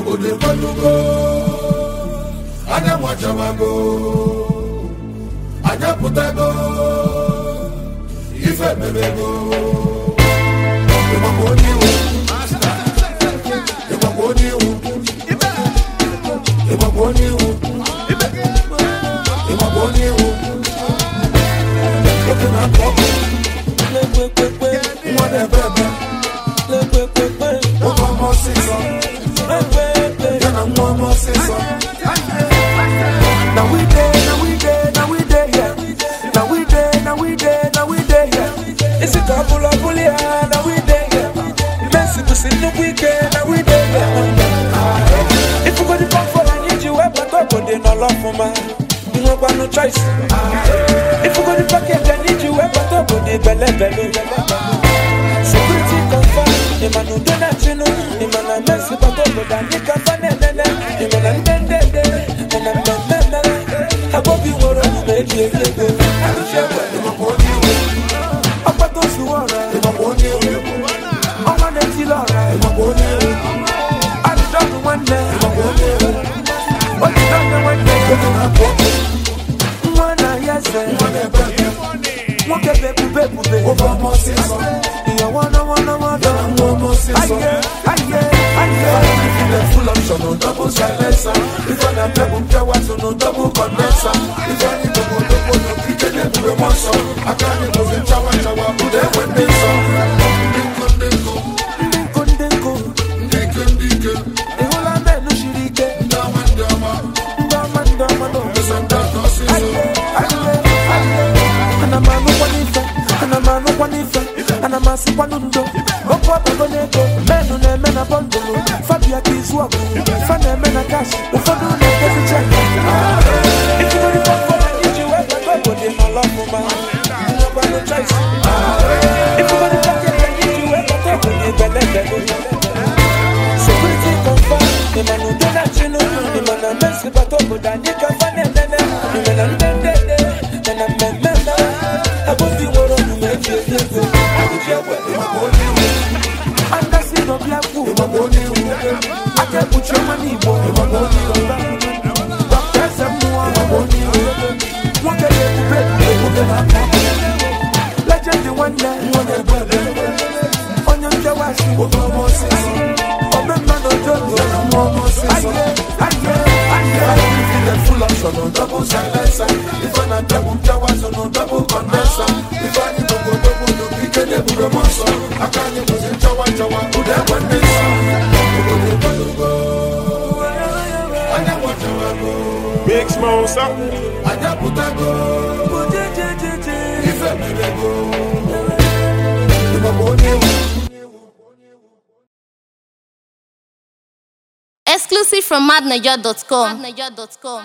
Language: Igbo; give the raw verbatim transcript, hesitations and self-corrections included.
Ode Palugo, Anya Mwachamago, Anya Putago, Ife Mebego, Yemaboni Wu, Yemaboni Wu, Yemaboni Wu, Yemaboni Wu, looking at Pop, whatever, over more season. Now we day, now we day, now we day here. Now we day, now we day, now we day here. It's a couple of bully, now we day here. Messy to see the weekend, now we day here. If you go to the for I need you, I back up, but they no love for man. You know got no choice. If you go to the pocket, I need you, I back up, but they belly belly. Security confirm, the man who do not you know, the man I mess with, but over that you can find it. The man I bend it, and I'm bend it. I hope you want to make it. I'm sure I'm going to I'm going to see what I'm going to I'm going to see what I'm going to I'm going to one day. I'm going to What is that one day? One day, yes, sir. One day, baby, baby, baby. Over more season. You want to, want to, want to. One more season. Aye, aye, aye. Full option, no double silencer. If I am double power, so no double condenser. If I need double, double, no kick it to the monster. I can't go in shower, shower, put them when they saw. Dinko, dinko, dinko, dinko, dinko. The whole of them no shirike. Dama, dama, dama, dama, no. Yes, I'm done, no season. And I'm a no one if and I'm a no one if and I'm a si one undo. Go pop a boneto, men on a men a bundle. Fabia is walk, fan a men a cash. The father of the check. If you go to for I need you, I got to in my love for man. You know no choice. If you go to pocket, I need you, I got to in the belly. Security confirm, the man who do not you know, the man a mess with a top, but I need to find it. The man a bend it, and I'm bend it. I hope you want to make it. And that's it, no black food. I can't put your money, boy. Doctors and more. What can you do? Legend the one day. On your jawashi. Oh, man, no joke. I get full option, no double silencer. If I'm not double jawashi, no double condenser. If I need to go double, no pick it up with a monster. I can't use it, jawa, jawa, put that one this song. Big Smoke, sir. I got put that go. If I may go, if I'm going Exclusive from mad niger dot com.